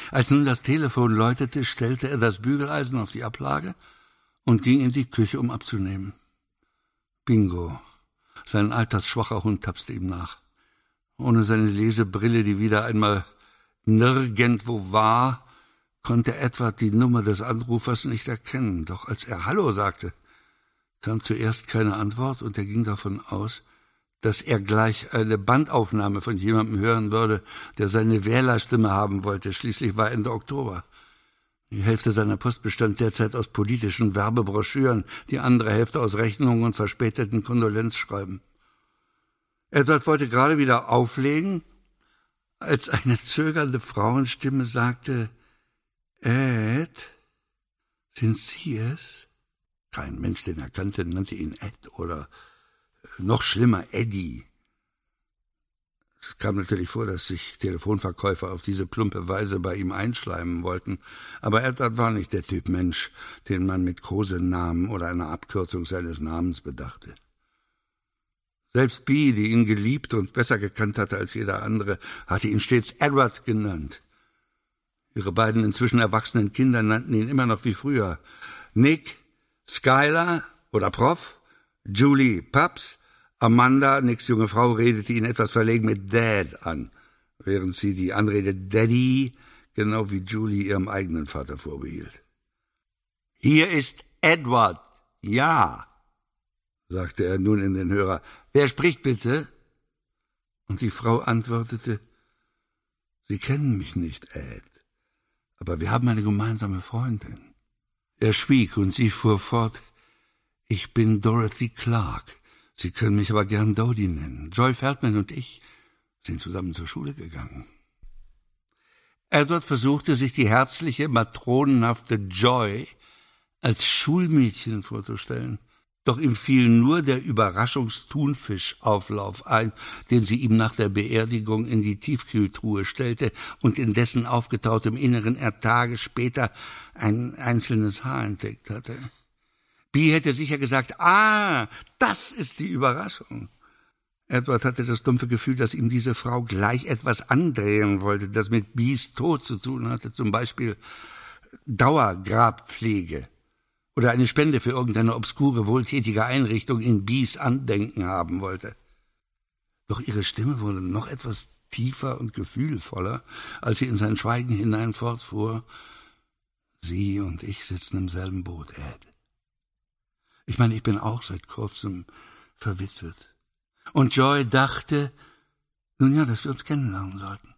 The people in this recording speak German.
Als nun das Telefon läutete, stellte er das Bügeleisen auf die Ablage und ging in die Küche, um abzunehmen. Bingo. Sein altersschwacher Hund tapste ihm nach. Ohne seine Lesebrille, die wieder einmal nirgendwo war, konnte Edward die Nummer des Anrufers nicht erkennen. Doch als er Hallo sagte, kam zuerst keine Antwort und er ging davon aus, dass er gleich eine Bandaufnahme von jemandem hören würde, der seine Wählerstimme haben wollte. Schließlich war Ende Oktober. Die Hälfte seiner Post bestand derzeit aus politischen Werbebroschüren, die andere Hälfte aus Rechnungen und verspäteten Kondolenzschreiben. Edward wollte gerade wieder auflegen, als eine zögernde Frauenstimme sagte, »Ed, sind Sie es?« Kein Mensch, den er kannte, nannte ihn Ed oder noch schlimmer Eddie. Es kam natürlich vor, dass sich Telefonverkäufer auf diese plumpe Weise bei ihm einschleimen wollten, aber Edward war nicht der Typ Mensch, den man mit Kosenamen oder einer Abkürzung seines Namens bedachte. Selbst Bee, die ihn geliebt und besser gekannt hatte als jeder andere, hatte ihn stets Edward genannt. Ihre beiden inzwischen erwachsenen Kinder nannten ihn immer noch wie früher Nick, Skylar oder Prof, Julie Paps, Amanda, Nicks junge Frau, redete ihn etwas verlegen mit Dad an, während sie die Anrede Daddy genau wie Julie ihrem eigenen Vater vorbehielt. »Hier ist Edward, ja«, sagte er nun in den Hörer. »Wer spricht bitte?« Und die Frau antwortete, »Sie kennen mich nicht, Ed, aber wir haben eine gemeinsame Freundin.« Er schwieg und sie fuhr fort, »Ich bin Dorothy Clark. Sie können mich aber gern Dodie nennen. Joy Feldman und ich sind zusammen zur Schule gegangen.« Edward versuchte sich die herzliche, matronenhafte Joy als Schulmädchen vorzustellen. Doch ihm fiel nur der Überraschungsthunfischauflauf ein, den sie ihm nach der Beerdigung in die Tiefkühltruhe stellte und in dessen aufgetautem Inneren er Tage später ein einzelnes Haar entdeckt hatte. Bee hätte sicher gesagt, das ist die Überraschung. Edward hatte das dumpfe Gefühl, dass ihm diese Frau gleich etwas andrehen wollte, das mit Bees Tod zu tun hatte, zum Beispiel Dauergrabpflege oder eine Spende für irgendeine obskure, wohltätige Einrichtung in Bees Andenken haben wollte. Doch ihre Stimme wurde noch etwas tiefer und gefühlvoller, als sie in sein Schweigen hinein fortfuhr. »Sie und ich sitzen im selben Boot, Ed. Ich meine, ich bin auch seit kurzem verwitwet. Und Joy dachte, nun ja, dass wir uns kennenlernen sollten.